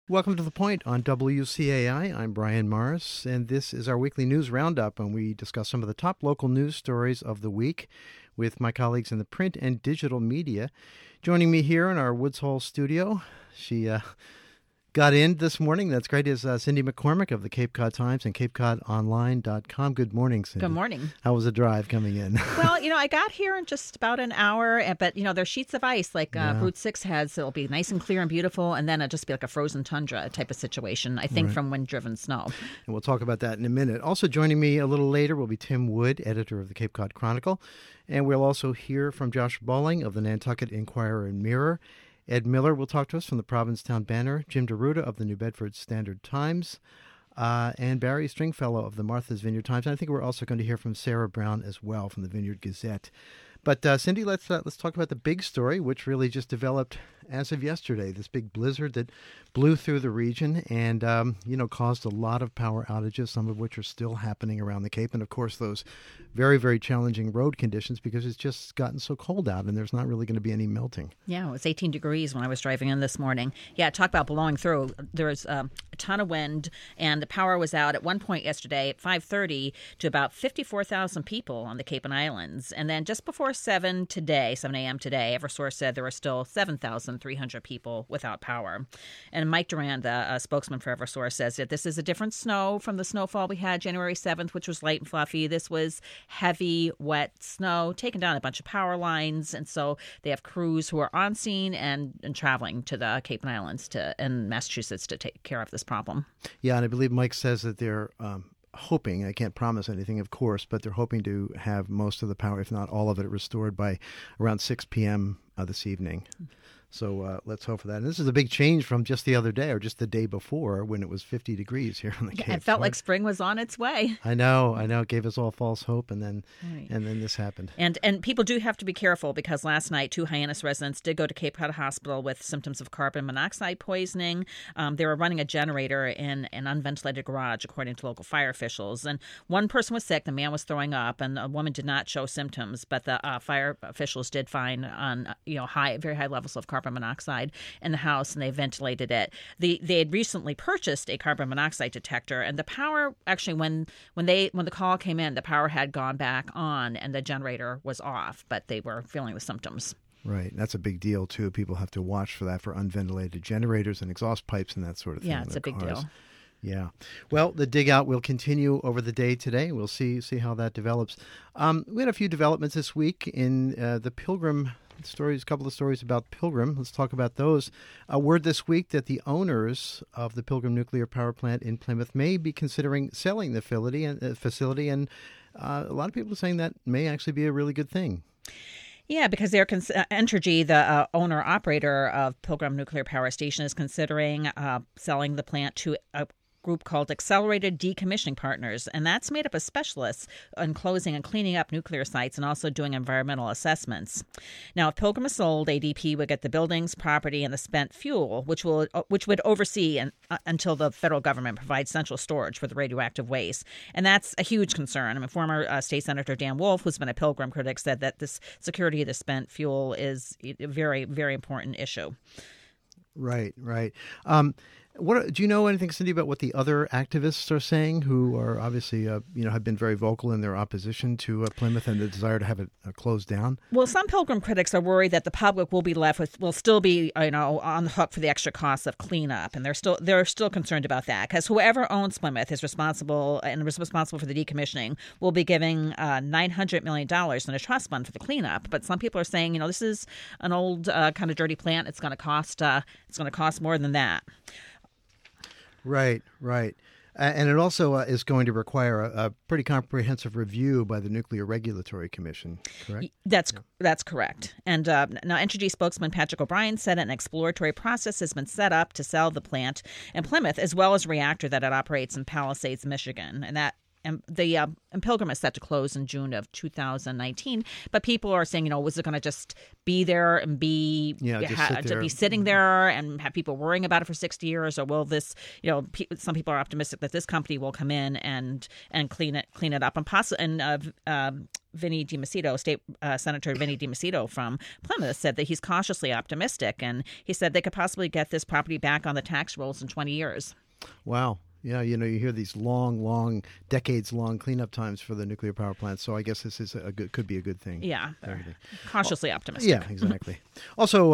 Welcome to The Point on WCAI. I'm Brian Morris, and this is our weekly news roundup, and we discuss some of the top local news stories of the week with my colleagues in the print and digital media. Joining me here in our Woods Hole studio, she got in this morning. That's great. Is Cindy McCormick of the Cape Cod Times and CapeCodOnline.com. Good morning, Cindy. Good morning. How was the drive coming in? Well, I got here in just about an hour, but, there's sheets of ice like Route 6 has. It'll be nice and clear and beautiful, and then it'll just be like a frozen tundra type of situation, I think, from wind-driven snow. And we'll talk about that in a minute. Also joining me a little later will be Tim Wood, editor of the Cape Cod Chronicle, and we'll also hear from Josh Balling of the Nantucket Inquirer and Mirror. Ed Miller will talk to us from the Provincetown Banner, Jim DeRuta of the New Bedford Standard Times, and Barry Stringfellow of the Martha's Vineyard Times. And I think we're also going to hear from Sarah Brown as well from the Vineyard Gazette. But Cindy, let's talk about the big story, which really just developed as of yesterday. This big blizzard that blew through the region and caused a lot of power outages, some of which are still happening around the Cape, and of course those very, very challenging road conditions because it's just gotten so cold out and there's not really going to be any melting. Yeah, it was 18 degrees when I was driving in this morning. Yeah, talk about blowing through. There was a ton of wind, and the power was out at one point yesterday at 5:30 to about 54,000 people on the Cape and Islands, and then just before 7 a.m. today, Eversource said there were still 7,300 people without power. And Mike Durand, a spokesman for Eversource, says that this is a different snow from the snowfall we had January 7th, which was light and fluffy. This was heavy, wet snow, taking down a bunch of power lines. And so they have crews who are on scene and traveling to the Cape and Islands and Massachusetts to take care of this problem. Yeah, and I believe Mike says that they're hoping, I can't promise anything, of course, but they're hoping to have most of the power, if not all of it, restored by around 6 p.m. This evening. So let's hope for that. And this is a big change from just the other day or just the day before when it was 50 degrees here on the Cape. It felt like spring was on its way. I know. It gave us all false hope, and then this happened. And people do have to be careful because last night 2 Hyannis residents did go to Cape Cod Hospital with symptoms of carbon monoxide poisoning. They were running a generator in an unventilated garage, according to local fire officials. And one person was sick. The man was throwing up, and a woman did not show symptoms. But the fire officials did find on very high levels of carbon monoxide in the house, and they ventilated it. They had recently purchased a carbon monoxide detector, and the power actually when the call came in, the power had gone back on and the generator was off, but they were feeling the symptoms. Right. That's a big deal too. People have to watch for that for unventilated generators and exhaust pipes and that sort of thing. Yeah, it's a big deal. Yeah. Well, the dig out will continue over the day today. We'll see how that develops. We had a few developments this week in the Pilgrim stories, a couple of stories about Pilgrim. Let's talk about those. A word this week that the owners of the Pilgrim Nuclear Power Plant in Plymouth may be considering selling the facility, and a lot of people are saying that may actually be a really good thing. Yeah, because Entergy, the owner-operator of Pilgrim Nuclear Power Station, is considering selling the plant to a group called Accelerated Decommissioning Partners, and that's made up of specialists in closing and cleaning up nuclear sites and also doing environmental assessments. Now, if Pilgrim is sold, ADP would get the buildings, property, and the spent fuel, which would oversee until the federal government provides central storage for the radioactive waste, and that's a huge concern. I mean, former State Senator Dan Wolf, who's been a Pilgrim critic, said that this security of the spent fuel is a very, very important issue. Right. What do you know anything, Cindy, about what the other activists are saying, who are obviously, have been very vocal in their opposition to Plymouth and the desire to have it closed down? Well, some Pilgrim critics are worried that the public will still be, on the hook for the extra costs of cleanup, and they're still concerned about that because whoever owns Plymouth is responsible for the decommissioning will be giving $900 million in a trust fund for the cleanup. But some people are saying, this is an old kind of dirty plant. It's going to cost more than that. Right. And it also is going to require a pretty comprehensive review by the Nuclear Regulatory Commission, correct? That's correct. And now Entergy spokesman Patrick O'Brien said an exploratory process has been set up to sell the plant in Plymouth as well as a reactor that it operates in Palisades, Michigan. And Pilgrim is set to close in June of 2019. But people are saying, was it going to just be there and be sitting there and have people worrying about it for 60 years? Or will this, some people are optimistic that this company will come in and clean it up. And Vinny DiMacedo, State Senator Vinny DiMacedo from Plymouth, said that he's cautiously optimistic, and he said they could possibly get this property back on the tax rolls in 20 years. Wow. Yeah, you hear these long, decades-long cleanup times for the nuclear power plants. So I guess this is could be a good thing. Yeah, cautiously optimistic. Yeah, exactly. Also,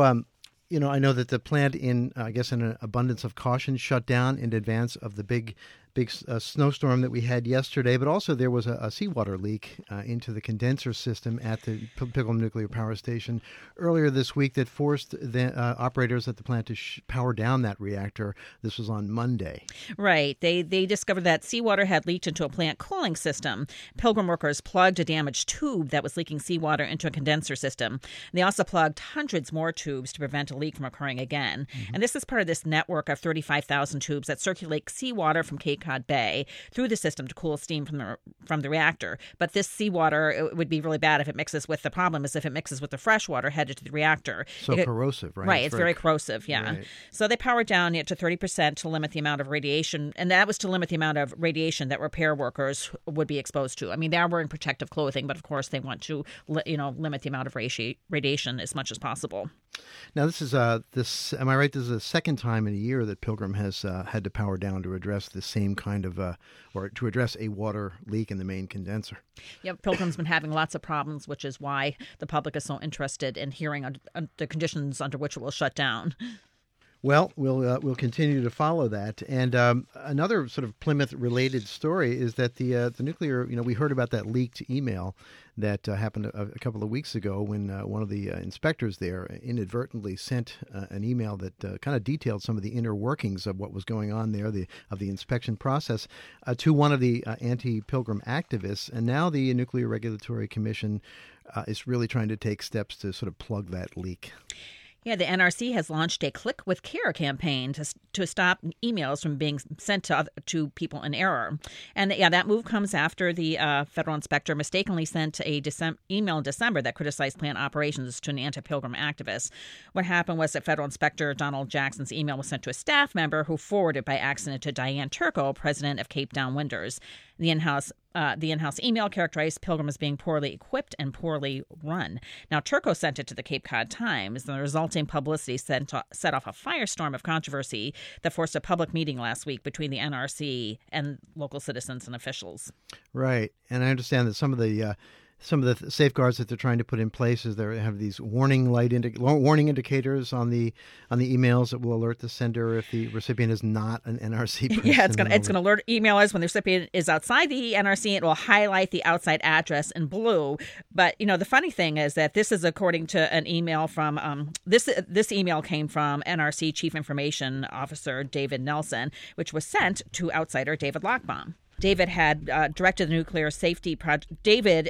I know that the plant, in an abundance of caution, shut down in advance of the big snowstorm that we had yesterday, but also there was a seawater leak into the condenser system at the Pilgrim Nuclear Power Station earlier this week that forced the operators at the plant to power down that reactor. This was on Monday. Right. They discovered that seawater had leaked into a plant cooling system. Pilgrim workers plugged a damaged tube that was leaking seawater into a condenser system. They also plugged hundreds more tubes to prevent a leak from occurring again. Mm-hmm. And this is part of this network of 35,000 tubes that circulate seawater from Cape Cod Bay through the system to cool steam from the reactor. But this seawater, it would be really bad if it mixes with, the problem is if it mixes with the fresh water headed to the reactor. So corrosive, right? Right, it's very corrosive, yeah. Right. So they powered down it to 30% to limit the amount of radiation, and that was to limit the amount of radiation that repair workers would be exposed to. I mean, they are wearing protective clothing, but of course they want to limit the amount of radiation as much as possible. Now, this is am I right? This is the second time in a year that Pilgrim has had to power down to address the same kind of, or to address a water leak in the main condenser. Yeah, Pilgrim's been having lots of problems, which is why the public is so interested in hearing the conditions under which it will shut down. Well, we'll continue to follow that. And another sort of Plymouth-related story is that the nuclear, we heard about that leaked email that happened a couple of weeks ago when one of the inspectors there inadvertently sent an email that kind of detailed some of the inner workings of what was going on there, of the inspection process, to one of the anti-Pilgrim activists. And now the Nuclear Regulatory Commission is really trying to take steps to sort of plug that leak. Yeah, the NRC has launched a Click with Care campaign to stop emails from being sent to people in error. And yeah, that move comes after the federal inspector mistakenly sent a email in December that criticized plant operations to an anti-Pilgrim activist. What happened was that federal inspector Donald Jackson's email was sent to a staff member who forwarded by accident to Diane Turco, president of Cape Downwinders. The in-house email characterized Pilgrim as being poorly equipped and poorly run. Now, Turco sent it to the Cape Cod Times, and the resulting publicity set off a firestorm of controversy that forced a public meeting last week between the NRC and local citizens and officials. Right, and I understand that some of the safeguards that they're trying to put in place is they have these warning indicators on the emails that will alert the sender if the recipient is not an NRC person. Yeah, it's going to alert emailers when the recipient is outside the NRC. It will highlight the outside address in blue. But the funny thing is that this is according to an email from this email came from NRC Chief Information Officer David Nelson, which was sent to outsider David Lockbaum. David had directed the nuclear safety project. David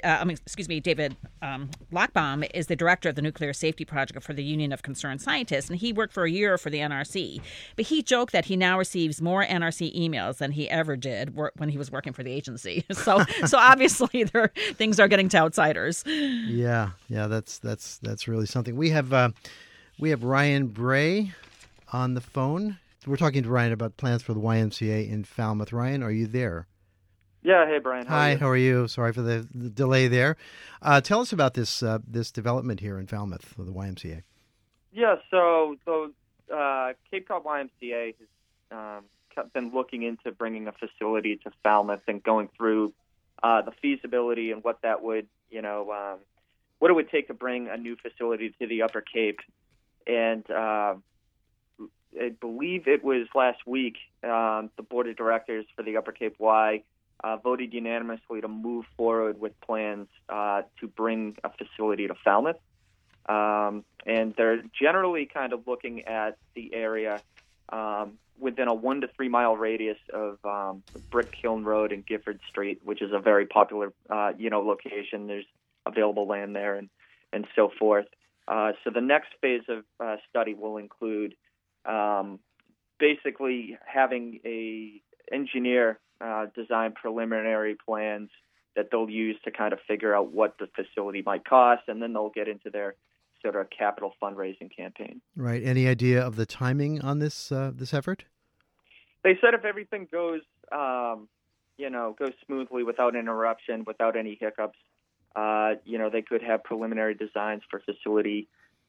Lockbaum is the director of the nuclear safety project for the Union of Concerned Scientists, and he worked for a year for the NRC. But he joked that he now receives more NRC emails than he ever did when he was working for the agency. So obviously, things are getting to outsiders. Yeah, that's really something. We have Ryan Bray on the phone. We're talking to Ryan about plans for the YMCA in Falmouth. Ryan, are you there? Yeah, hey Brian. How are you? Sorry for the delay there. Tell us about this development here in Falmouth for the YMCA. Yeah, so Cape Cod YMCA has been looking into bringing a facility to Falmouth and going through the feasibility and what that would, what it would take to bring a new facility to the Upper Cape. And I believe it was last week the board of directors for the Upper Cape Y voted unanimously to move forward with plans to bring a facility to Falmouth. And they're generally kind of looking at the area within a 1 to 3 mile radius of Brick Kiln Road and Gifford Street, which is a very popular, location. There's available land there and so forth. So the next phase of study will include basically having a engineer design preliminary plans that they'll use to kind of figure out what the facility might cost, and then they'll get into their sort of capital fundraising campaign. Right. Any idea of the timing on this effort? They said if everything goes smoothly without interruption, without any hiccups, They could have preliminary designs for facility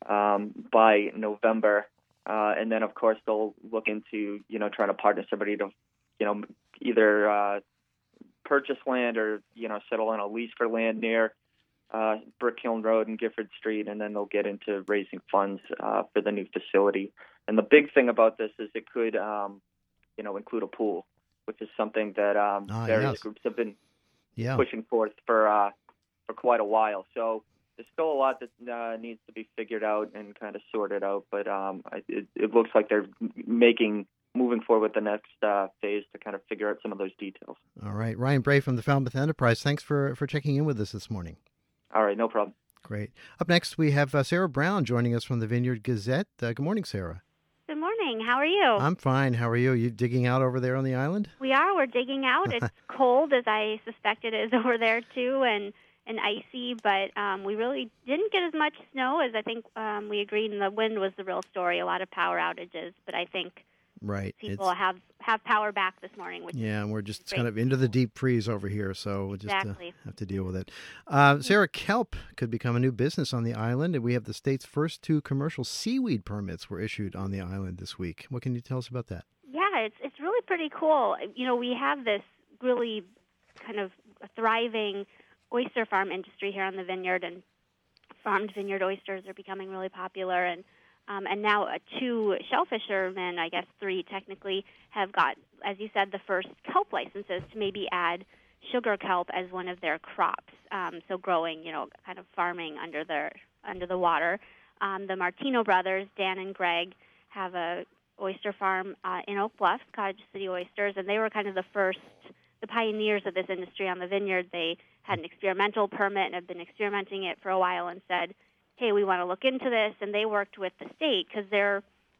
by November. And then, of course, they'll look into, trying to partner somebody to, either purchase land or, settle on a lease for land near Brick Hill Road and Gifford Street, and then they'll get into raising funds for the new facility. And the big thing about this is it could, include a pool, which is something that various groups have been pushing forth for quite a while. So there's still a lot that needs to be figured out and kind of sorted out, but it looks like they're moving forward with the next phase to kind of figure out some of those details. All right. Ryan Bray from the Falmouth Enterprise, thanks for checking in with us this morning. All right, no problem. Great. Up next, we have Sarah Brown joining us from the Vineyard Gazette. Good morning, Sarah. Good morning. How are you? I'm fine. How are you? You digging out over there on the island? We are. We're digging out. It's cold, as I suspect it is over there, too, and icy, but we really didn't get as much snow as I think we agreed, and the wind was the real story, a lot of power outages, but I think people have power back this morning. Which and we're just kind of into the deep freeze over here, so we'll just have to deal with it. Sarah, kelp could become a new business on the island, and we have the state's first 2 commercial seaweed permits were issued on the island this week. What can you tell us about that? Yeah, it's really pretty cool. We have this really kind of thriving oyster farm industry here on the vineyard, and farmed vineyard oysters are becoming really popular, and now 2 shellfishermen, I guess 3 technically, have got, as you said, the first kelp licenses to maybe add sugar kelp as one of their crops. So growing, kind of farming under the water. The Martino brothers, Dan and Greg, have a oyster farm in Oak Bluff, Cottage City Oysters, and they were kind of the pioneers of this industry on the vineyard. They had an experimental permit and have been experimenting it for a while and said, hey, we want to look into this, and they worked with the state because there,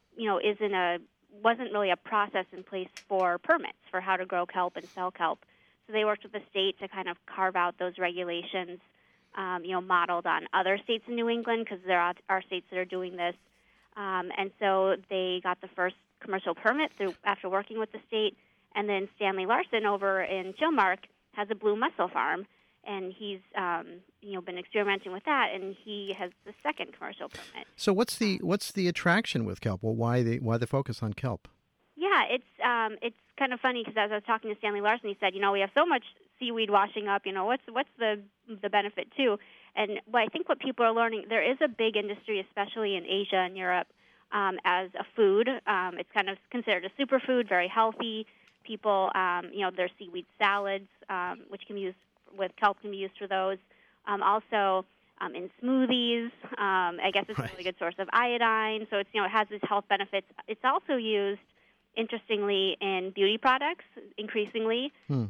wasn't really a process in place for permits for how to grow kelp and sell kelp. So they worked with the state to kind of carve out those regulations, modeled on other states in New England because there are states that are doing this. And so they got the first commercial permit after working with the state, and then Stanley Larson over in Chilmark has a blue mussel farm. And he's, been experimenting with that, and he has the second commercial permit. So what's the attraction with kelp? Well, why the focus on kelp? Yeah, it's kind of funny because as I was talking to Stanley Larson, he said, we have so much seaweed washing up. What's the benefit too? And I think what people are learning, there is a big industry, especially in Asia and Europe, as a food. It's kind of considered a superfood, very healthy. People, there's seaweed salads, which can be used with kelp, can be used for those. Also, in smoothies, I guess it's a really good source of iodine. So it's it has its health benefits. It's also used, interestingly, in beauty products increasingly,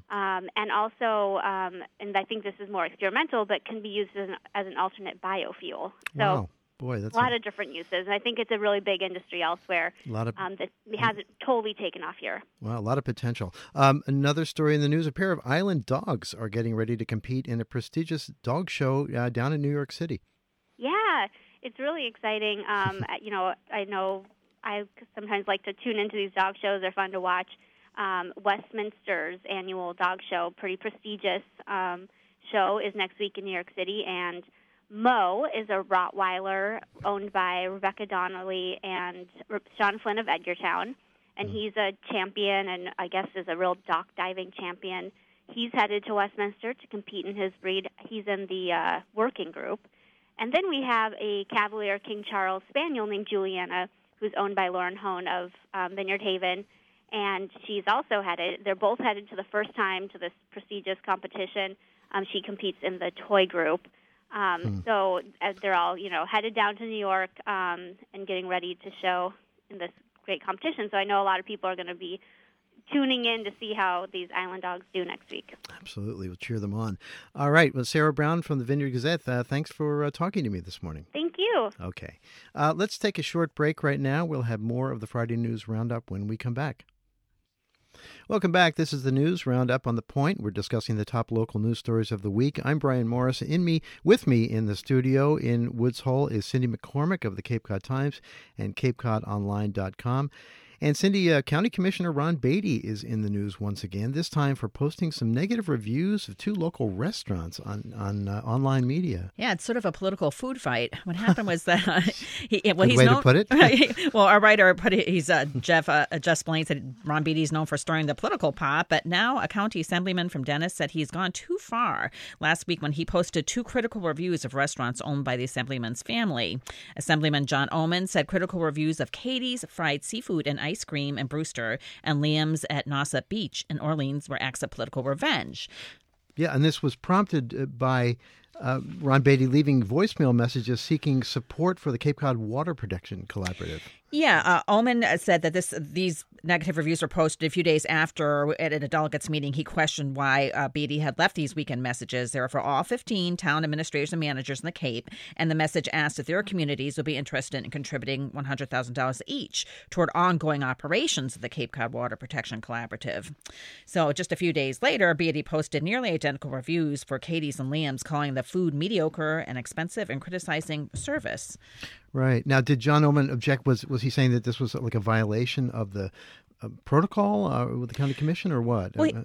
and also, and I think this is more experimental, but can be used as an alternate biofuel. So. Wow. Boy, that's a lot of different uses. And I think it's a really big industry elsewhere that hasn't totally taken off here. Wow, a lot of potential. Another story in the news, a pair of island dogs are getting ready to compete in a prestigious dog show down in New York City. Yeah, it's really exciting. I know I sometimes like to tune into these dog shows. They're fun to watch. Westminster's annual dog show, pretty prestigious show, is next week in New York City, and Mo is a Rottweiler owned by Rebecca Donnelly and Sean Flynn of Edgartown, and he's a champion and I guess is a real dock diving champion. He's headed to Westminster to compete in his breed. He's in the working group. And then we have a Cavalier King Charles Spaniel named Juliana, who's owned by Lauren Hone of Vineyard Haven, and she's also they're both headed to the first time to this prestigious competition. She competes in the toy group. So as they're all, headed down to New York and getting ready to show in this great competition. So I know a lot of people are going to be tuning in to see how these island dogs do next week. Absolutely. We'll cheer them on. All right. Well, Sarah Brown from the Vineyard Gazette, thanks for talking to me this morning. Thank you. Okay. Let's take a short break right now. We'll have more of the Friday News Roundup when we come back. Welcome back. This is the News Roundup on The Point. We're discussing the top local news stories of the week. I'm Brian Morris. With me in the studio in Woods Hole is Cindy McCormick of the Cape Cod Times and CapeCodOnline.com. And Cindy, County Commissioner Ron Beatty is in the news once again, this time for posting some negative reviews of 2 local restaurants on online media. Yeah, it's sort of a political food fight. What happened was that he's Good way known, to put it. Well, our writer put it. He's Jeff Spillane said Ron Beatty's known for stirring the political pot, but now a county assemblyman from Dennis said he's gone too far last week when he posted 2 critical reviews of restaurants owned by the assemblyman's family. Assemblyman John Oman said critical reviews of Katie's Fried Seafood and Ice Cream in Brewster and Liam's at Nauset Beach in Orleans were acts of political revenge. Yeah, and this was prompted by Ron Beatty leaving voicemail messages seeking support for the Cape Cod Water Protection Collaborative. Yeah, Oman said that these negative reviews were posted a few days after at a delegates meeting. He questioned why Beatty had left these weekend messages. They were for all 15 town administrators and managers in the Cape, and the message asked if their communities would be interested in contributing $100,000 each toward ongoing operations of the Cape Cod Water Protection Collaborative. So just a few days later, Beatty posted nearly identical reviews for Katie's and Liam's, calling the food mediocre and expensive and criticizing service. Right. Now, did John Oman object? Was he saying that this was like a violation of the protocol with the county commission, or what? Well,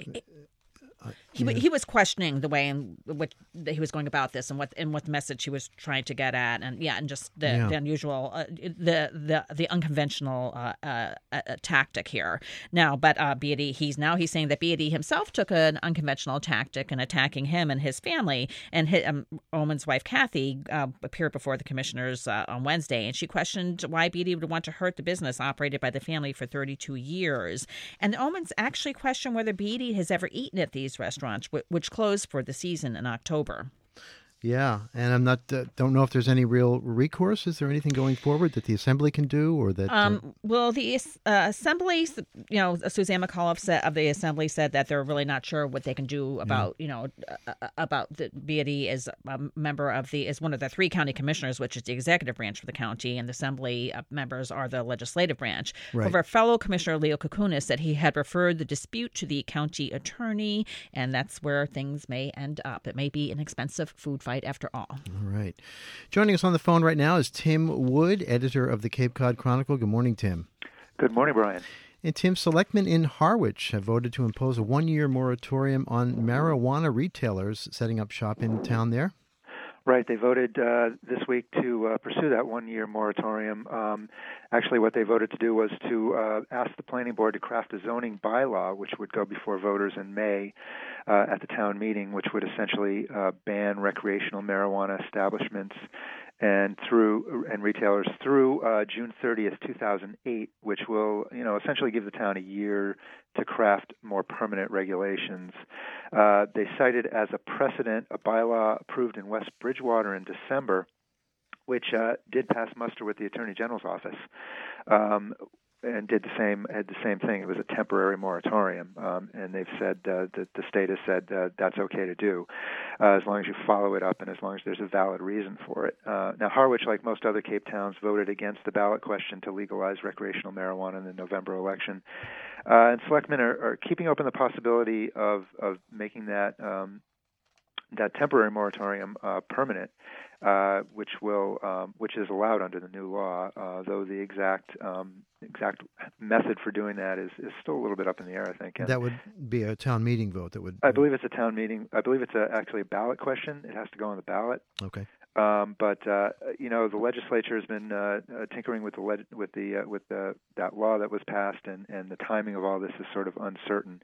he was questioning the way in which he was going about this and what the message he was trying to get at, and just the unusual, the unconventional tactic here. Now, but Beatty, he's saying that Beatty himself took an unconventional tactic in attacking him and his family. And Oman's wife Kathy appeared before the commissioners on Wednesday, and she questioned why Beatty would want to hurt the business operated by the family for 32 years. And Oman's actually questioned whether Beatty has ever eaten at these restaurants, which closed for the season in October. Yeah, and I'm not don't know if there's any real recourse. Is there anything going forward that the assembly can do, or that? Well, the assembly, Suzanne McAuliffe of the assembly said that they're really not sure what they can do about, about the Beatty as a member of is one of the 3 county commissioners, which is the executive branch of the county, and the assembly members are the legislative branch. Right. However, fellow Commissioner Leo Kukunis said he had referred the dispute to the county attorney, and that's where things may end up. It may be an expensive food fight after all. All right. Joining us on the phone right now is Tim Wood, editor of the Cape Cod Chronicle. Good morning, Tim. Good morning, Brian. And Tim, selectmen in Harwich have voted to impose a 1-year moratorium on marijuana retailers setting up shop in town there. Right. They voted this week to pursue that 1-year moratorium. Actually, what they voted to do was to ask the planning board to craft a zoning bylaw, which would go before voters in May at the town meeting, which would essentially ban recreational marijuana establishments and retailers through June 30th, 2008, which will, essentially give the town a year to craft more permanent regulations. They cited as a precedent a bylaw approved in West Bridgewater in December, which did pass muster with the Attorney General's office. And had the same thing. It was a temporary moratorium, and they've said that the state has said that's okay to do, as long as you follow it up and as long as there's a valid reason for it. Now, Harwich, like most other Cape towns, voted against the ballot question to legalize recreational marijuana in the November election, and selectmen are keeping open the possibility of making that temporary moratorium permanent, which is allowed under the new law, though the exact method for doing that is still a little bit up in the air, I think. And that would be a town meeting vote. I believe it's a town meeting. I believe it's actually a ballot question. It has to go on the ballot. Okay. But the legislature has been tinkering with that law that was passed, and the timing of all this is sort of uncertain.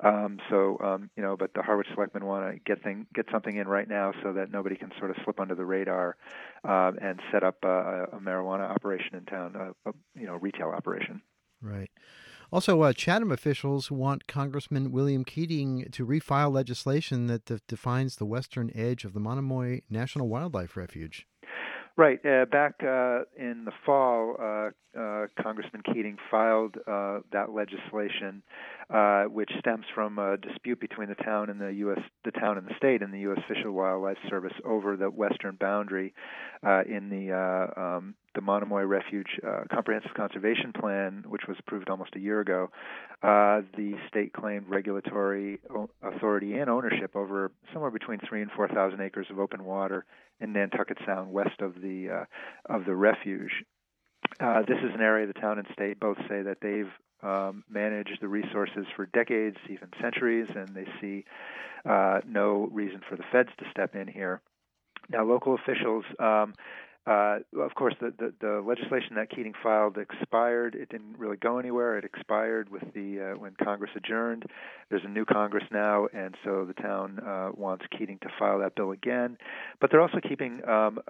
But the Harwich selectmen want to get something in right now so that nobody can sort of slip under the radar and set up a marijuana operation in town, a retail operation. Right. Also, Chatham officials want Congressman William Keating to refile legislation that defines the western edge of the Monomoy National Wildlife Refuge. Right. Back in the fall, Congressman Keating filed that legislation, which stems from a dispute between the town and the town and the state and the U.S. Fish and Wildlife Service over the western boundary in the Monomoy Refuge Comprehensive Conservation Plan, which was approved almost a year ago. The state claimed regulatory authority and ownership over somewhere between 3,000 and 4,000 acres of open water in Nantucket Sound west of the refuge. This is an area the town and state both say that they've managed the resources for decades, even centuries, and they see no reason for the feds to step in here. Now, local officials, of course, the legislation that Keating filed expired. It didn't really go anywhere. It expired with when Congress adjourned. There's a new Congress now, and so the town wants Keating to file that bill again. But they're also keeping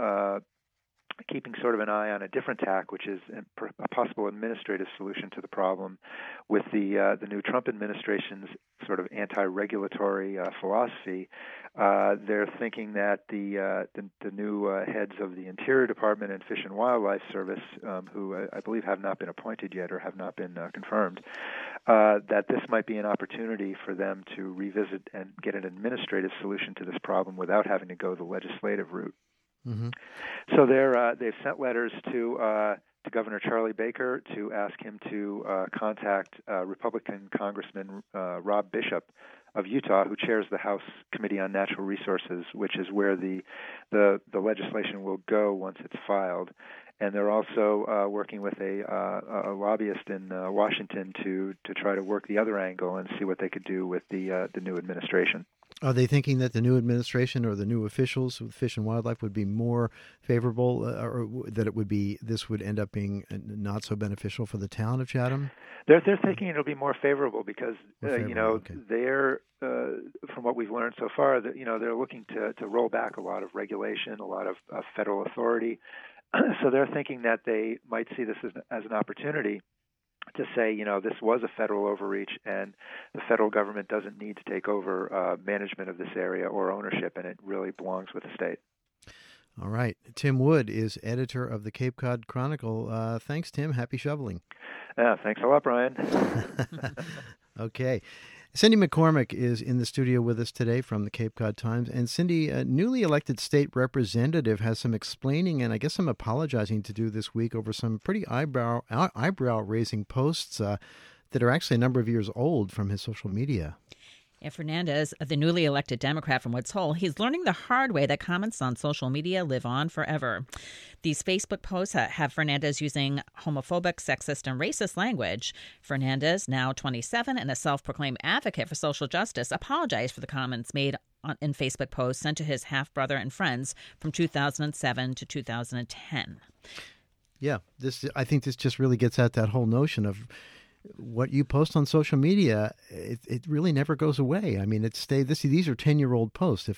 sort of an eye on a different tack, which is a possible administrative solution to the problem with the new Trump administration's sort of anti-regulatory philosophy. They're thinking that the new heads of the Interior Department and Fish and Wildlife Service, who I believe have not been appointed yet or have not been confirmed, that this might be an opportunity for them to revisit and get an administrative solution to this problem without having to go the legislative route. Mm-hmm. So they've sent letters to Governor Charlie Baker to ask him to contact Republican Congressman Rob Bishop of Utah, who chairs the House Committee on Natural Resources, which is where the legislation will go once it's filed. And they're also working with a lobbyist in Washington to try to work the other angle and see what they could do with the new administration. Are they thinking that the new administration or the new officials with Fish and Wildlife would be more favorable, or that this would end up being not so beneficial for the town of Chatham? They're thinking it'll be more favorable because they're from what we've learned so far that they're looking to roll back a lot of regulation, a lot of federal authority. So they're thinking that they might see this as an opportunity to say, this was a federal overreach and the federal government doesn't need to take over management of this area or ownership, and it really belongs with the state. All right. Tim Wood is editor of the Cape Cod Chronicle. Thanks, Tim. Happy shoveling. Thanks a lot, Brian. Okay. Cindy McCormick is in the studio with us today from the Cape Cod Times. And Cindy, a newly elected state representative has some explaining and I guess some apologizing to do this week over some pretty eyebrow-raising posts that are actually a number of years old from his social media. Yeah, Fernandez, the newly elected Democrat from Woods Hole, he's learning the hard way that comments on social media live on forever. These Facebook posts have Fernandez using homophobic, sexist, and racist language. Fernandez, now 27 and a self-proclaimed advocate for social justice, apologized for the comments made in Facebook posts sent to his half-brother and friends from 2007 to 2010. Yeah, I think this just really gets at that whole notion of what you post on social media, it really never goes away. I mean, these are 10-year-old posts.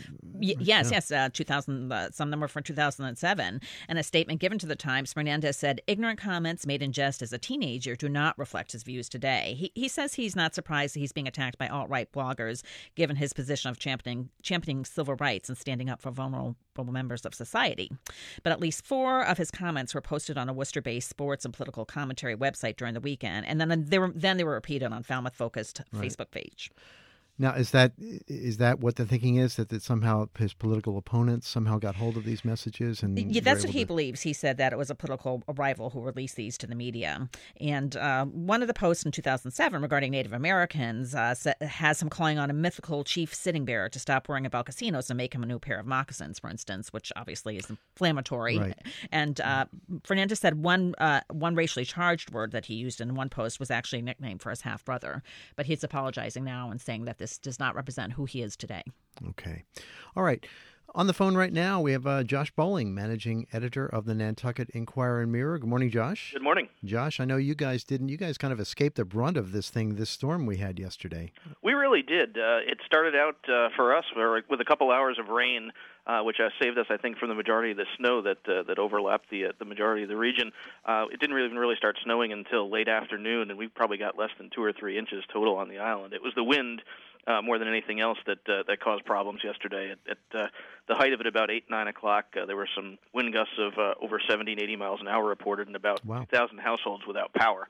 Yes. 2000. Some of them were from 2007. And a statement given to the Times, Fernandez said, "Ignorant comments made in jest as a teenager do not reflect his views today." He says he's not surprised that he's being attacked by alt-right bloggers, given his position of championing civil rights and standing up for vulnerable members of society. But at least 4 of his comments were posted on a Worcester-based sports and political commentary website during the weekend, and then they were repeated on Falmouth-focused Facebook page. Now, is that what the thinking is, that somehow his political opponents somehow got hold of these messages? And that's what he believes. He said that it was a political rival who released these to the media. And one of the posts in 2007 regarding Native Americans has him calling on a mythical chief sitting bearer to stop worrying about casinos and make him a new pair of moccasins, for instance, which obviously is inflammatory. Right. And Fernandez said one racially charged word that he used in one post was actually a nickname for his half-brother. But he's apologizing now and saying that this does not represent who he is today. Okay. All right. On the phone right now, we have Josh Bowling, managing editor of the Nantucket Inquirer and Mirror. Good morning, Josh. Good morning. Josh, I know you guys kind of escaped the brunt of this storm we had yesterday. We really did. It started out for us with a couple hours of rain, which saved us, I think, from the majority of the snow that overlapped the majority of the region. It didn't really start snowing until late afternoon, and we probably got less than 2 or 3 inches total on the island. It was the wind more than anything else that caused problems yesterday. At the height of it, about 8, 9 o'clock, there were some wind gusts of over 70 and 80 miles an hour reported, and about 2,000 households without power.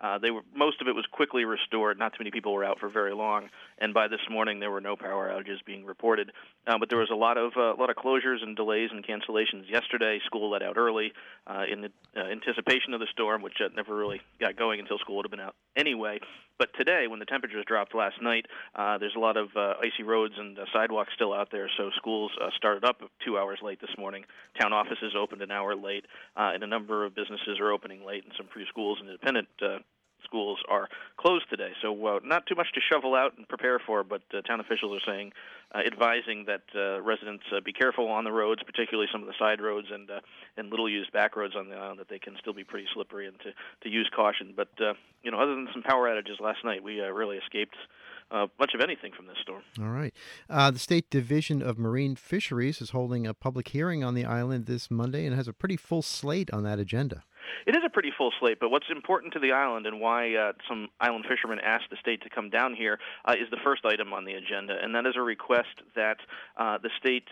Most of it was quickly restored. Not too many people were out for very long, and by this morning there were no power outages being reported. But there was a lot of closures and delays and cancellations yesterday. School let out early in anticipation of the storm, which never really got going until school would have been out anyway. But today, when the temperatures dropped last night, there's a lot of icy roads and sidewalks still out there, so schools started up 2 hours late this morning. Town offices opened an hour late, and a number of businesses are opening late, and some preschools and independent schools are closed today. So not too much to shovel out and prepare for, but town officials are saying, advising that residents be careful on the roads, particularly some of the side roads and little-used back roads on the island, that they can still be pretty slippery, and to use caution. But, other than some power outages last night, we really escaped much of anything from this storm. All right. The State Division of Marine Fisheries is holding a public hearing on the island this Monday and has a pretty full slate on that agenda. It is a pretty full slate, but what's important to the island and why some island fishermen asked the state to come down here is the first item on the agenda, and that is a request that the state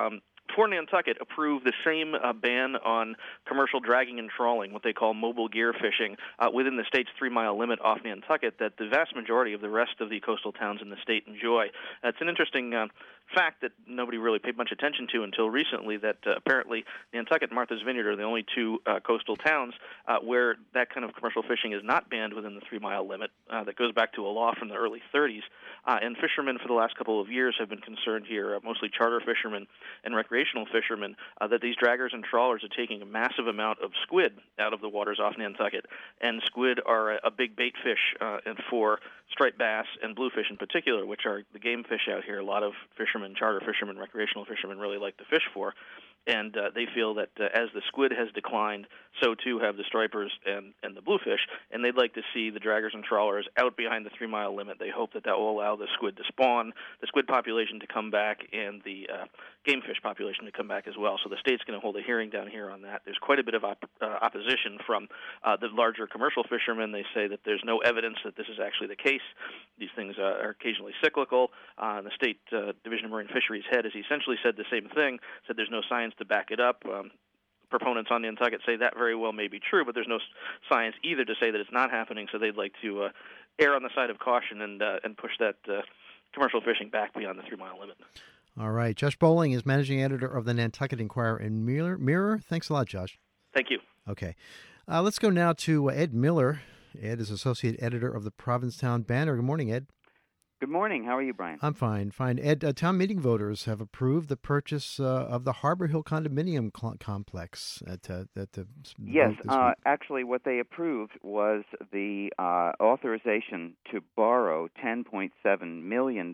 for Nantucket approve the same ban on commercial dragging and trawling, what they call mobile gear fishing, within the state's 3-mile limit off Nantucket that the vast majority of the rest of the coastal towns in the state enjoy. It's an interesting fact that nobody really paid much attention to until recently, that apparently Nantucket and Martha's Vineyard are the only two coastal towns where that kind of commercial fishing is not banned within the 3-mile limit. That goes back to a law from the early 30s. And fishermen for the last couple of years have been concerned here, mostly charter fishermen and recreational fishermen, that these draggers and trawlers are taking a massive amount of squid out of the waters off Nantucket. And squid are a big bait fish and for striped bass and bluefish in particular, which are the game fish out here. A lot of fishermen, charter fishermen, recreational fishermen really like to fish for. And they feel that as the squid has declined, so too have the stripers and the bluefish, and they'd like to see the draggers and trawlers out behind the 3-mile limit. They hope that will allow the squid to spawn, the squid population to come back, and the game fish population to come back as well. So the state's going to hold a hearing down here on that. There's quite a bit of opposition from the larger commercial fishermen. They say that there's no evidence that this is actually the case. These things are occasionally cyclical. The State Division of Marine Fisheries head has essentially said the same thing, said there's no science to back it up. Proponents on Nantucket say that very well may be true, but there's no science either to say that it's not happening, so they'd like to err on the side of caution and push that commercial fishing back beyond the 3-mile limit. All right. Josh Bowling is managing editor of the Nantucket Inquirer and Mirror. Thanks a lot, Josh. Thank you. Okay. Let's go now to Ed Miller. Ed is associate editor of the Provincetown Banner. Good morning, Ed. Good morning. How are you, Brian? I'm fine. Ed, town meeting voters have approved the purchase of the Harbor Hill condominium complex at the Yes. Actually, what they approved was the authorization to borrow $10.7 million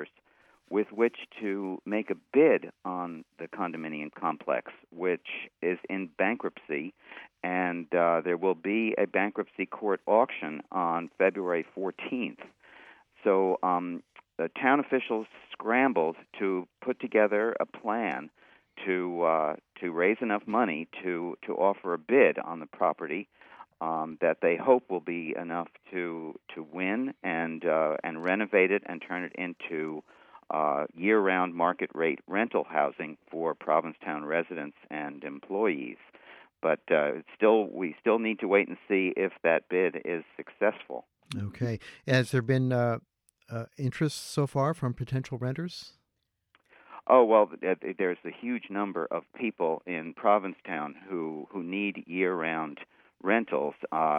with which to make a bid on the condominium complex, which is in bankruptcy, and there will be a bankruptcy court auction on February 14th. So the town officials scrambled to put together a plan to raise enough money to offer a bid on the property that they hope will be enough to win and renovate it and turn it into year-round market rate rental housing for Provincetown residents and employees. But we still need to wait and see if that bid is successful. Okay. Has there been interest so far from potential renters? Oh, well, there's a huge number of people in Provincetown who need year-round rentals.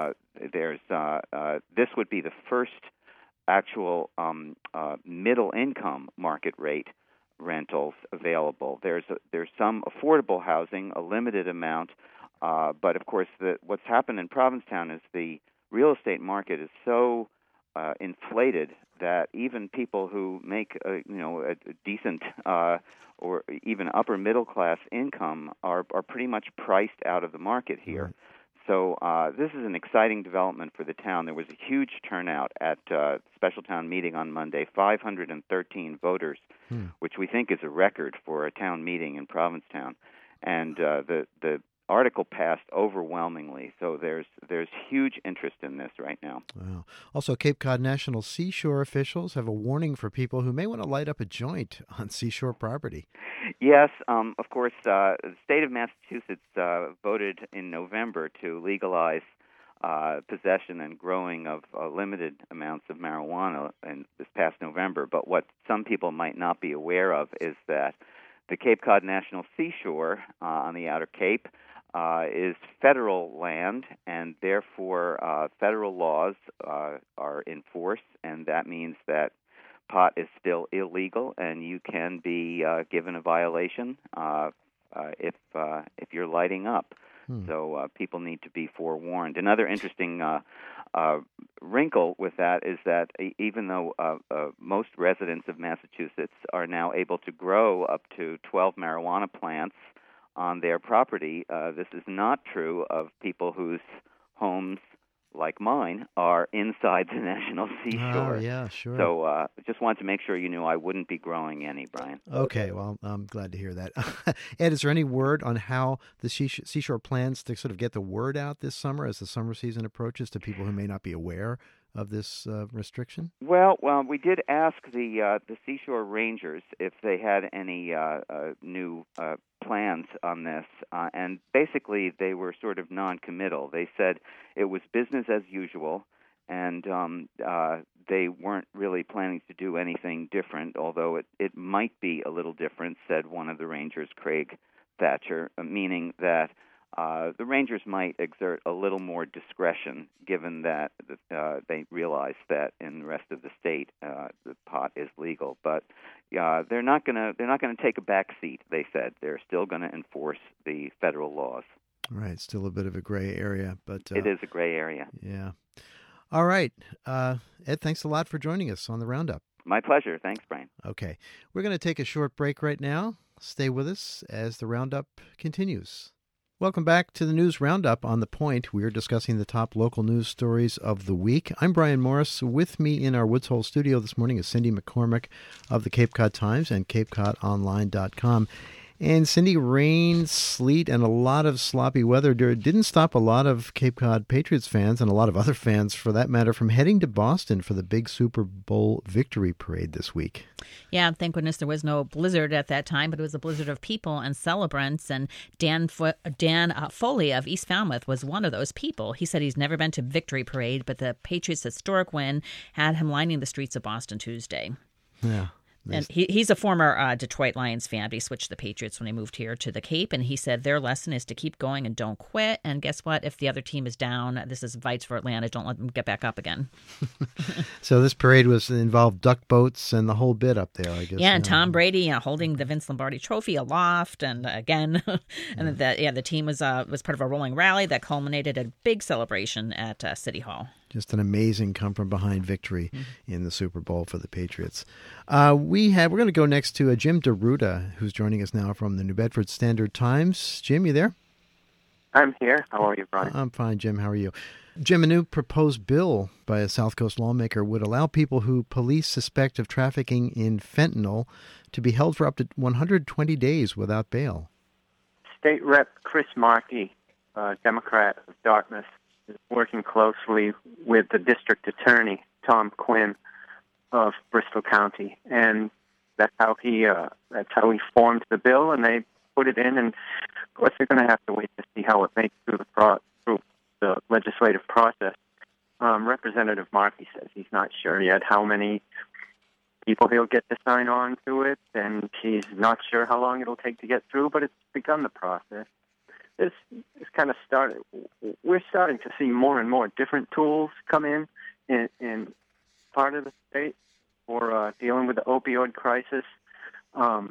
This would be the first actual middle-income market rate rentals available. There's some affordable housing, a limited amount, but of course what's happened in Provincetown is the real estate market is so inflated that even people who make a decent or even upper middle class income are pretty much priced out of the market here. Right. So this is an exciting development for the town. There was a huge turnout at special town meeting on Monday, 513 voters, which we think is a record for a town meeting in Provincetown. And the article passed overwhelmingly, so there's huge interest in this right now. Wow. Also, Cape Cod National Seashore officials have a warning for people who may want to light up a joint on seashore property. Yes, of course, the state of Massachusetts voted in November to legalize possession and growing of limited amounts of marijuana in this past November, but what some people might not be aware of is that the Cape Cod National Seashore on the Outer Cape is federal land, and therefore federal laws are in force, and that means that pot is still illegal, and you can be given a violation if you're lighting up. So people need to be forewarned. Another interesting wrinkle with that is that even though most residents of Massachusetts are now able to grow up to 12 marijuana plants on their property, this is not true of people whose homes, like mine, are inside the national seashore. Oh, yeah, sure. So just wanted to make sure you knew I wouldn't be growing any, Brian. Okay, well, I'm glad to hear that. Ed, is there any word on how the seashore plans to sort of get the word out this summer as the summer season approaches to people who may not be aware of this restriction? Well, we did ask the Seashore Rangers if they had any new plans on this, and basically they were sort of non-committal. They said it was business as usual, and they weren't really planning to do anything different, although it might be a little different, said one of the Rangers, Craig Thatcher, meaning that the Rangers might exert a little more discretion, given that they realize that in the rest of the state the pot is legal. But they're not going to take a back seat. They said they're still going to enforce the federal laws. Right, still a bit of a gray area, but it is a gray area. Yeah. All right, Ed, thanks a lot for joining us on the Roundup. My pleasure. Thanks, Brian. Okay, we're going to take a short break right now. Stay with us as the Roundup continues. Welcome back to the News Roundup on The Point. We are discussing the top local news stories of the week. I'm Brian Morris. With me in our Woods Hole studio this morning is Cindy McCormick of the Cape Cod Times and CapeCodOnline.com. And Cindy, rain, sleet, and a lot of sloppy weather didn't stop a lot of Cape Cod Patriots fans, and a lot of other fans for that matter, from heading to Boston for the big Super Bowl victory parade this week. Yeah, thank goodness there was no blizzard at that time, but it was a blizzard of people and celebrants. And Dan Foley of East Falmouth was one of those people. He said he's never been to Victory Parade, but the Patriots' historic win had him lining the streets of Boston Tuesday. Yeah. And he's a former Detroit Lions fan, but he switched to the Patriots when they moved here to the Cape. And he said their lesson is to keep going and don't quit. And guess what? If the other team is down, this is Vites for Atlanta. Don't let them get back up again. So this parade involved duck boats and the whole bit up there, I guess. Yeah, and Tom Brady holding the Vince Lombardi Trophy aloft, and again, and the team was part of a rolling rally that culminated in a big celebration at City Hall. Just an amazing come-from-behind victory in the Super Bowl for the Patriots. We're going to go next to Jim DeRuta, who's joining us now from the New Bedford Standard Times. Jim, you there? I'm here. How are you, Brian? I'm fine, Jim. How are you? Jim, a new proposed bill by a South Coast lawmaker would allow people who police suspect of trafficking in fentanyl to be held for up to 120 days without bail. State Rep Chris Markey, Democrat of Dartmouth, is working closely with the district attorney, Tom Quinn, of Bristol County, and that's how he formed the bill, and they put it in. And of course, they're going to have to wait to see how it makes through the legislative process. Representative Markey says he's not sure yet how many people he'll get to sign on to it, and he's not sure how long it'll take to get through, but it's begun the process. It's kind of started. We're starting to see more and more different tools come in part of the state for dealing with the opioid crisis. The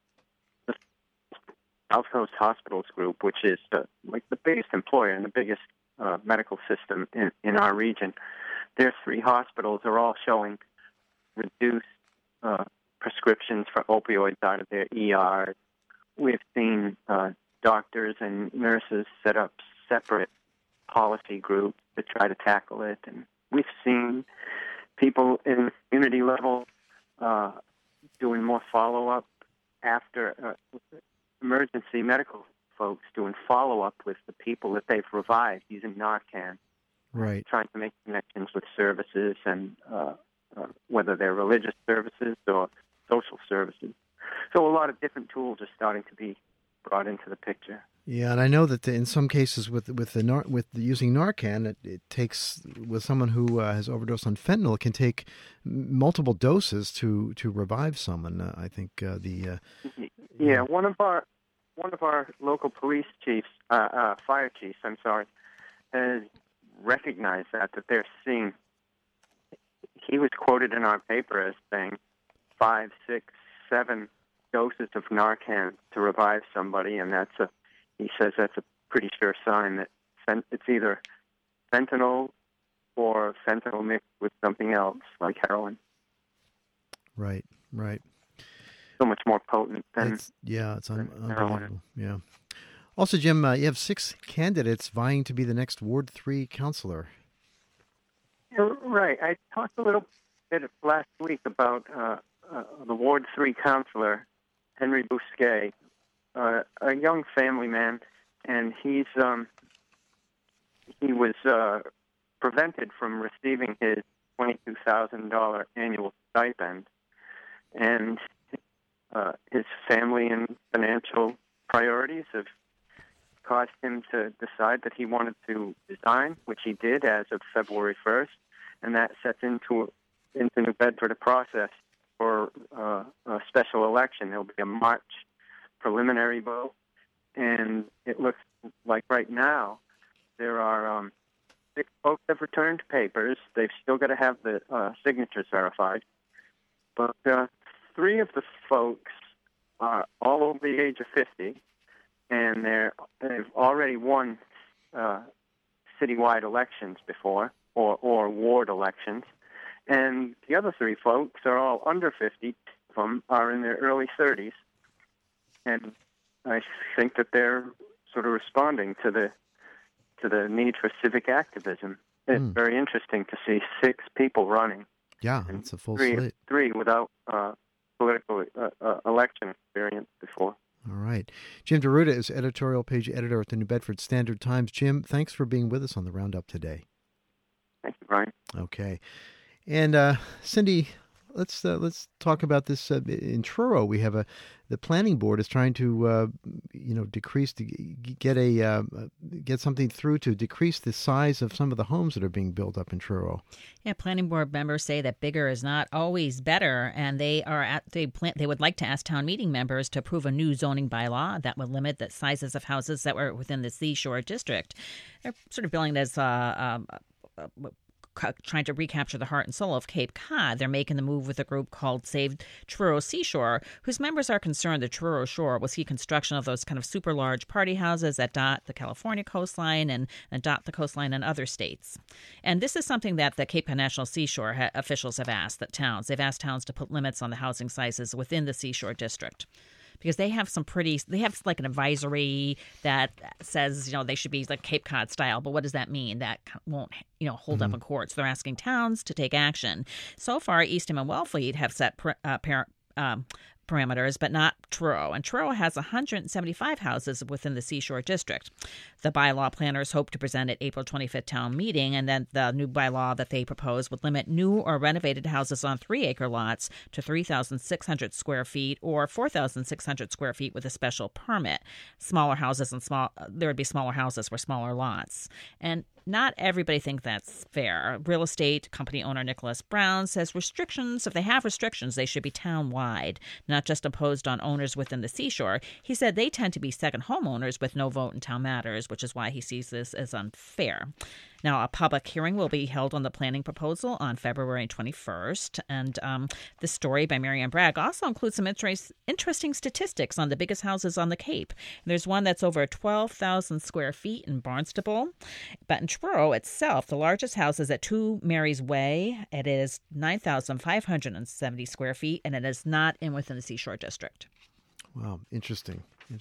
South Coast Hospitals Group, which is the biggest employer and the biggest medical system in our region, their 3 hospitals are all showing reduced prescriptions for opioids out of their ERs. We've seen doctors and nurses set up separate policy groups to try to tackle it, and we've seen people in the community level doing more follow-up after emergency medical folks doing follow-up with the people that they've revived using Narcan, right? Trying to make connections with services and whether they're religious services or social services. So a lot of different tools are starting to be brought into the picture. Yeah, and I know that in some cases with using Narcan, it takes, with someone who has overdosed on fentanyl, it can take multiple doses to revive someone. I think one of our one of our local police chiefs, fire chiefs, has recognized that they're seeing. He was quoted in our paper as saying 5, 6, 7 doses of Narcan to revive somebody, and he says that's a pretty sure sign that it's either fentanyl or fentanyl mixed with something else, like heroin. Right. So much more potent than it's unbelievable. heroin. Yeah. Also, Jim, you have 6 candidates vying to be the next Ward 3 councilor. Right. I talked a little bit last week about the Ward 3 councilor, Henry Bousquet, a young family man, and he was prevented from receiving his $22,000 annual stipend, and his family and financial priorities have caused him to decide that he wanted to resign, which he did as of February 1st, and that sets into New Bedford a process for a special election. There'll be a March preliminary vote, and it looks like right now there are 6 folks have returned papers. They've still got to have the signatures verified, but 3 of the folks are all over the age of 50, and they've already won citywide elections before, or ward elections. And the other 3 folks are all under 50. Of them are in their early 30s. And I think that they're sort of responding to the need for civic activism. It's very interesting to see 6 people running. Yeah, it's a full slate. 3 without political election experience before. All right. Jim DeRuta is editorial page editor at the New Bedford Standard Times. Jim, thanks for being with us on the Roundup today. Thank you, Brian. Okay. And Cindy, let's talk about this in Truro. We have the planning board is trying to decrease get something through to decrease the size of some of the homes that are being built up in Truro. Yeah, planning board members say that bigger is not always better, and they would like to ask town meeting members to approve a new zoning bylaw that would limit the sizes of houses that were within the Seashore District. They're sort of billing it as trying to recapture the heart and soul of Cape Cod. They're making the move with a group called Save Truro Seashore, whose members are concerned that Truro Shore will see construction of those kind of super large party houses that dot the California coastline and dot the coastline in other states. And this is something that the Cape Cod National Seashore officials have asked They've asked towns to put limits on the housing sizes within the Seashore District, because they have like an advisory that says, they should be like Cape Cod style. But what does that mean? That won't, hold up in court. So they're asking towns to take action. So far, Eastham and Wellfleet have set parameters, but not Truro. And Truro has 175 houses within the Seashore District. The bylaw planners hope to present at April 25th town meeting, and then the new bylaw that they propose would limit new or renovated houses on 3-acre lots to 3,600 square feet or 4,600 square feet with a special permit. Smaller houses there would be smaller houses for smaller lots. And not everybody thinks that's fair. Real estate company owner Nicholas Brown says if they have restrictions, they should be town-wide, not just imposed on owners within the seashore. He said they tend to be second homeowners with no vote in town matters, which is why he sees this as unfair. Now, a public hearing will be held on the planning proposal on February 21st. And this story by Marianne Bragg also includes some interesting statistics on the biggest houses on the Cape. There's one that's over 12,000 square feet in Barnstable. But in Truro itself, the largest house is at 2 Mary's Way. It is 9,570 square feet, and it is not within the Seashore District. Wow, interesting.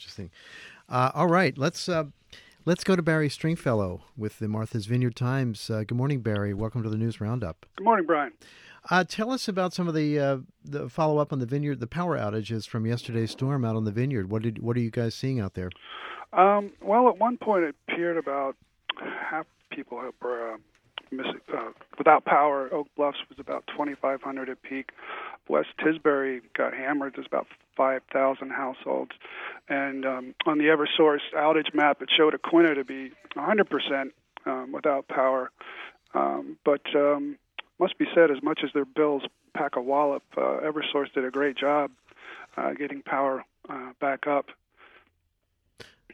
All right, let's go to Barry Stringfellow with the Martha's Vineyard Times. Good morning, Barry. Welcome to the News Roundup. Good morning, Brian. Tell us about some of the follow-up on the vineyard, the power outages from yesterday's storm out on the vineyard. What are you guys seeing out there? Well, at one point it appeared about half people were without power. Oak Bluffs was about 2,500 at peak. West Tisbury got hammered. There's about 5,000 households. And on the Eversource outage map, it showed Aquinnah to be 100% without power. But must be said, as much as their bills pack a wallop, Eversource did a great job getting power back up.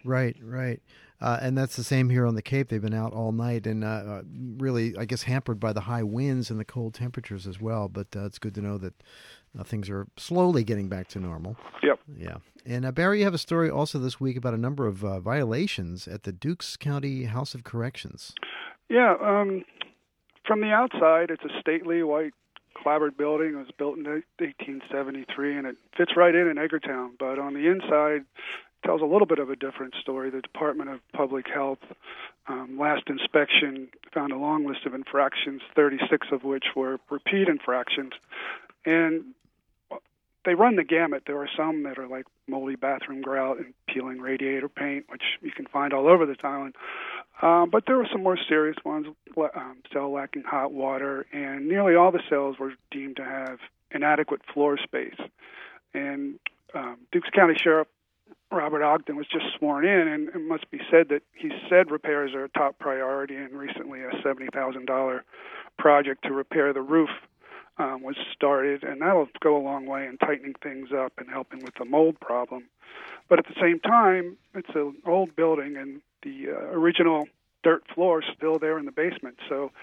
Right. And that's the same here on the Cape. They've been out all night and really, I guess, hampered by the high winds and the cold temperatures as well. But it's good to know that things are slowly getting back to normal. Yep. Yeah. And Barry, you have a story also this week about a number of violations at the Dukes County House of Corrections. Yeah. From the outside, it's a stately white clapboard building. It was built in 1873, and it fits right in Edgartown. But on the inside, tells a little bit of a different story. The Department of Public Health last inspection found a long list of infractions, 36 of which were repeat infractions. And they run the gamut. There are some that are like moldy bathroom grout and peeling radiator paint, which you can find all over this island. But there were some more serious ones, cell lacking hot water, and nearly all the cells were deemed to have inadequate floor space. And Dukes County Sheriff Robert Ogden was just sworn in, and it must be said that he said repairs are a top priority, and recently a $70,000 project to repair the roof was started, and that'll go a long way in tightening things up and helping with the mold problem. But at the same time, it's an old building, and the original dirt floor is still there in the basement. So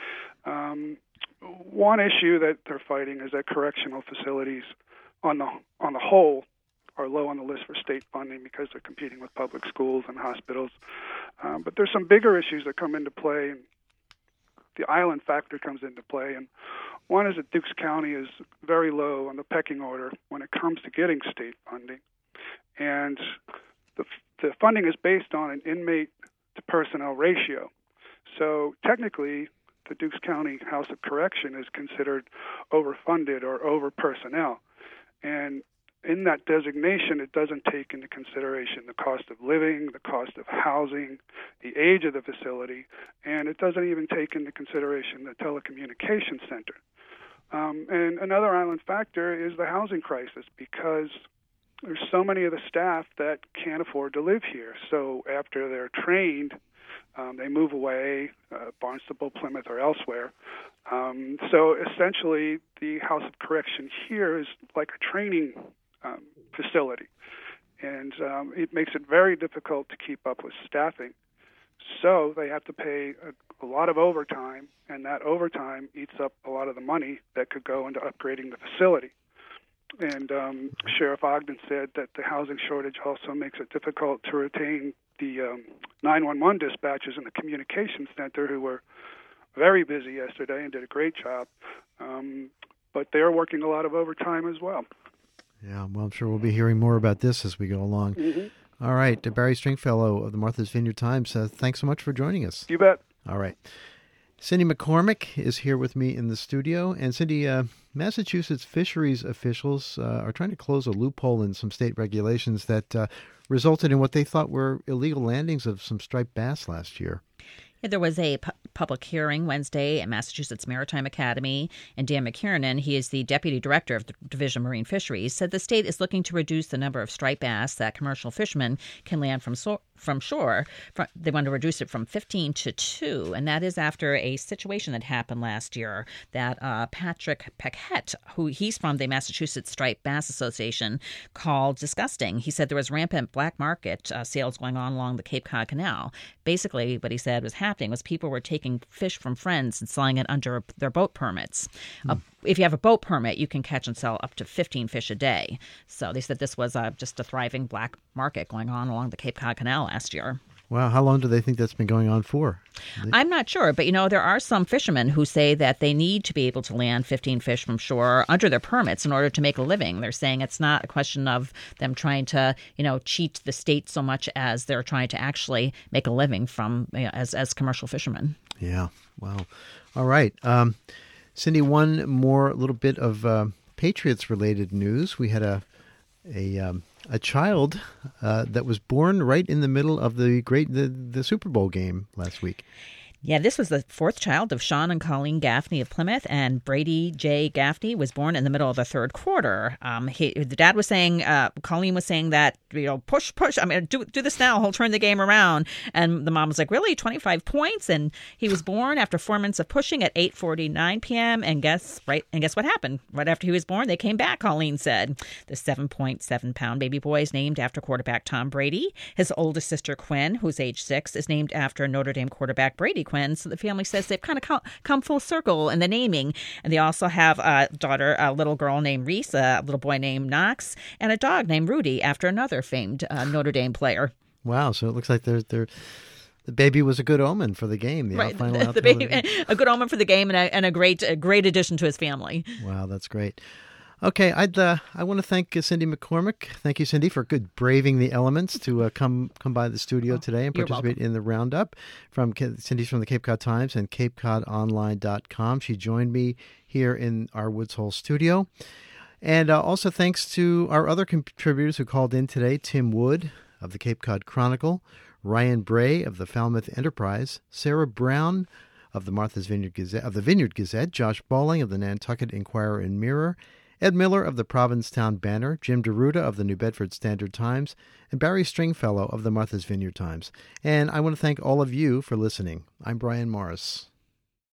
one issue that they're fighting is that correctional facilities on the whole are low on the list for state funding because they're competing with public schools and hospitals. But there's some bigger issues that come into play, and the island factor comes into play. And one is that Dukes County is very low on the pecking order when it comes to getting state funding. And the funding is based on an inmate to personnel ratio. So technically, the Dukes County House of Correction is considered overfunded or over personnel. And in that designation, it doesn't take into consideration the cost of living, the cost of housing, the age of the facility, and it doesn't even take into consideration the telecommunications center. And another island factor is the housing crisis, because there's so many of the staff that can't afford to live here. So after they're trained, they move away, Barnstable, Plymouth, or elsewhere. So essentially, the House of Correction here is like a training facility, and it makes it very difficult to keep up with staffing. So they have to pay a lot of overtime, and that overtime eats up a lot of the money that could go into upgrading the facility. And Sheriff Ogden said that the housing shortage also makes it difficult to retain the 911 dispatchers in the communications center, who were very busy yesterday and did a great job. But they're working a lot of overtime as well. Yeah, well, I'm sure we'll be hearing more about this as we go along. Mm-hmm. All right, Barry Stringfellow of the Martha's Vineyard Times, thanks so much for joining us. You bet. All right. Cindy McCormick is here with me in the studio. And Cindy, Massachusetts fisheries officials are trying to close a loophole in some state regulations that resulted in what they thought were illegal landings of some striped bass last year. Yeah, there was a public hearing Wednesday at Massachusetts Maritime Academy, and Dan McKiernan, he is the deputy director of the Division of Marine Fisheries, said the state is looking to reduce the number of striped bass that commercial fishermen can land from shore. They want to reduce it from 15 to 2, and that is after a situation that happened last year that Patrick Paquette, who he's from the Massachusetts Striped Bass Association, called disgusting. He said there was rampant black market sales going on along the Cape Cod Canal. Basically, what he said was happening was people were taking fish from friends and selling it under their boat permits. If you have a boat permit, you can catch and sell up to 15 fish a day. So they said this was just a thriving black market going on along the Cape Cod Canal last year. Wow, how long do they think that's been going on for? I'm not sure, but there are some fishermen who say that they need to be able to land 15 fish from shore under their permits in order to make a living. They're saying it's not a question of them trying to, cheat the state so much as they're trying to actually make a living from as commercial fishermen. Yeah, wow. All right. Cindy, one more little bit of Patriots-related news. We had a child that was born right in the middle of the Super Bowl game last week. Yeah, this was the fourth child of Sean and Colleen Gaffney of Plymouth, and Brady J. Gaffney was born in the middle of the third quarter. The dad was saying, Colleen was saying that, push, I mean, do this now, he'll turn the game around. And the mom was like, really, 25 points? And he was born after 4 months of pushing at 8:49 p.m. And guess what happened? Right after he was born, they came back, Colleen said. The 7.7-pound baby boy is named after quarterback Tom Brady. His oldest sister, Quinn, who's age 6, is named after Notre Dame quarterback Brady Quinn. So the family says they've kind of come full circle in the naming. And they also have a daughter, a little girl named Reese, a little boy named Knox, and a dog named Rudy after another famed Notre Dame player. Wow, so it looks like the baby was a good omen for the game. Right, the baby, a good omen for the game, and a great addition to his family. Wow, that's great. Okay, I want to thank Cindy McCormick. Thank you, Cindy, for braving the elements to come by the studio today and participate in the roundup. Cindy's from the Cape Cod Times and CapeCodOnline.com. She joined me here in our Woods Hole studio. And also thanks to our other contributors who called in today: Tim Wood of the Cape Cod Chronicle, Ryan Bray of the Falmouth Enterprise, Sarah Brown of the Martha's Vineyard Gazette, Josh Balling of the Nantucket Inquirer and Mirror, Ed Miller of the Provincetown Banner, Jim DeRuta of the New Bedford Standard Times, and Barry Stringfellow of the Martha's Vineyard Times. And I want to thank all of you for listening. I'm Brian Morris.